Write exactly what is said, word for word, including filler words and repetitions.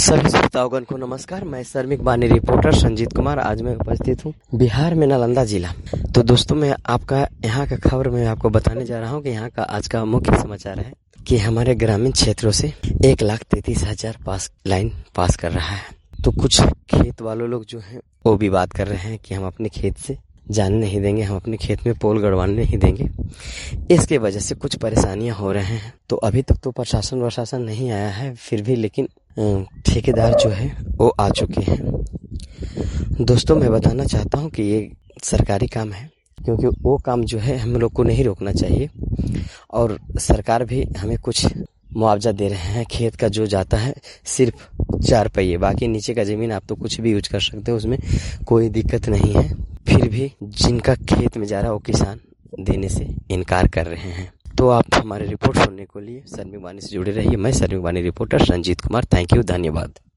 सभी श्रोताओगण को नमस्कार। मैं श्रमिक बानी रिपोर्टर संजीत कुमार आज मैं उपस्थित हूँ बिहार में नालंदा जिला। तो दोस्तों मैं आपका यहाँ का खबर मैं आपको बताने जा रहा हूँ कि यहाँ का आज का मुख्य समाचार है कि हमारे ग्रामीण क्षेत्रों से एक लाख तैतीस हजार पास लाइन पास कर रहा है। तो कुछ खेत वालों लोग जो हैं वो भी बात कर रहे हैं कि हम अपने खेत से जाने नहीं देंगे, हम अपने खेत में पोल गड़वाने नहीं देंगे। इसके वजह से कुछ परेशानियां हो रहे हैं। तो अभी तक तो प्रशासन प्रशासन नहीं आया है, फिर भी लेकिन ठेकेदार जो है वो आ चुके हैं। दोस्तों मैं बताना चाहता हूं कि ये सरकारी काम है, क्योंकि वो काम जो है हम लोग को नहीं रोकना चाहिए। और सरकार भी हमें कुछ मुआवजा दे रहे हैं। खेत का जो जाता है सिर्फ चार पहिए, बाकी नीचे का जमीन आप तो कुछ भी यूज कर सकते हो, उसमें कोई दिक्कत नहीं है। फिर भी जिनका खेत में जा रहा है वो किसान देने से इनकार कर रहे हैं। तो आप हमारे रिपोर्ट सुनने के लिए श्रमिक बानी से जुड़े रहिए। मैं श्रमिक बानी reporter Sanjeet Kumar. Thank you, धन्यवाद।